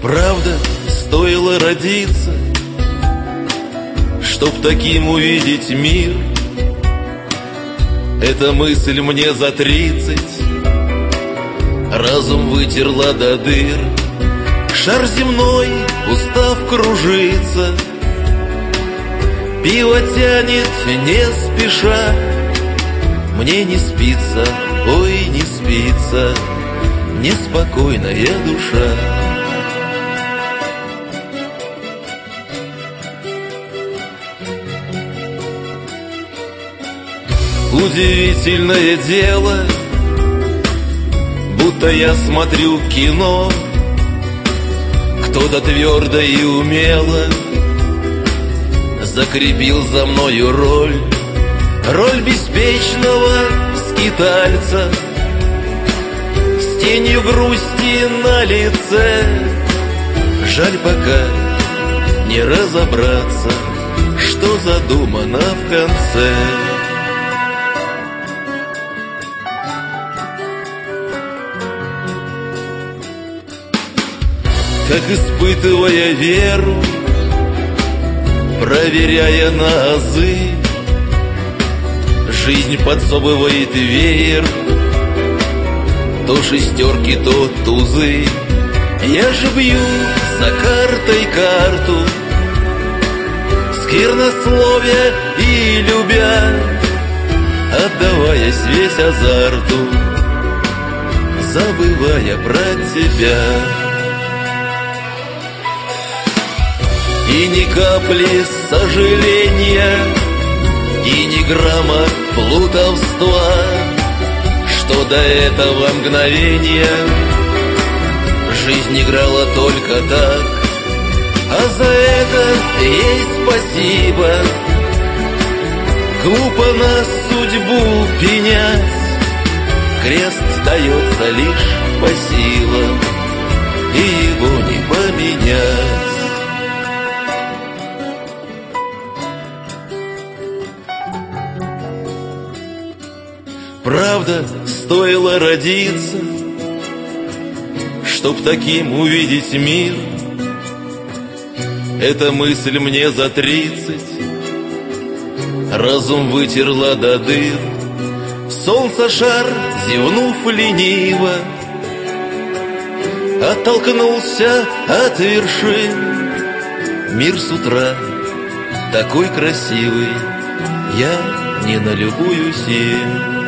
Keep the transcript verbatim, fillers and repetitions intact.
Правда, стоило родиться, чтоб таким увидеть мир. Эта мысль мне за тридцать разум вытерла до дыр. Шар земной, устав кружиться, пиво тянет не спеша. Мне не спится, ой, не спится, неспокойная душа. Удивительное дело, будто я смотрю кино. Кто-то твердо и умело закрепил за мною роль, роль беспечного скитальца с тенью грусти на лице. Жаль пока не разобраться, что задумано в конце. Как испытывая веру, проверяя на азы, жизнь подсовывает веер, то шестерки, то тузы. Я же бью за картой карту, сквернословия и любя, отдаваясь весь азарту, забывая про тебя. И ни капли сожаления, и ни грамма плутовства, что до этого мгновения жизнь играла только так. А за это ей спасибо. Глупо на судьбу пенять, крест дается лишь по силам, и его не поменять. Правда, стоило родиться, чтоб таким увидеть мир. Эта мысль мне за тридцать разум вытерла до дыр. Солнце шар, зевнув лениво, оттолкнулся от вершин. Мир с утра такой красивый, я не налюбуюсь им.